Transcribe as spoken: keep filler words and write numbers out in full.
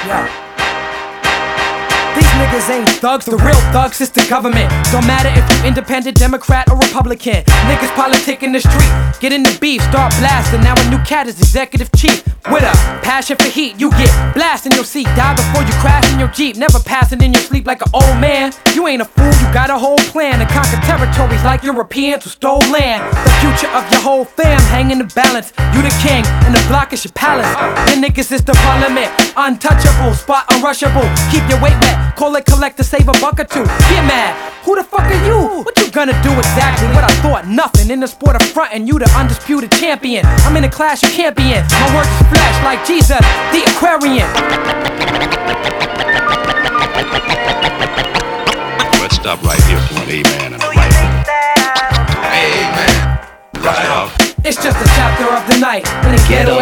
Yeah. These niggas ain't thugs, the real thugs is the government. Don't matter if you independent, Democrat or Republican. Niggas politic in the street, get in the beef, start blasting. Now a new cat is executive chief. With a passion for heat, you get blasted in your seat. Die before you crash in your Jeep, never passing in your sleep like an old man. You ain't a fool, you got a whole plan to conquer territories like Europeans who stole land. The future of your whole fam hang in the balance. You the king, and the block is your palace. Your niggas is the parliament, untouchable, spot unrushable. Keep your weight wet, call it collect to save a buck or two. Get mad, who the fuck are you? What you gonna do exactly? What I thought, nothing. In the sport of front and you the undisputed champion. I'm in a class you can't be in. My work is flesh like Jesus, the Aquarian. Let's stop right here for an amen and a right on. Amen. Right off. It's just a chapter of the night in the ghetto.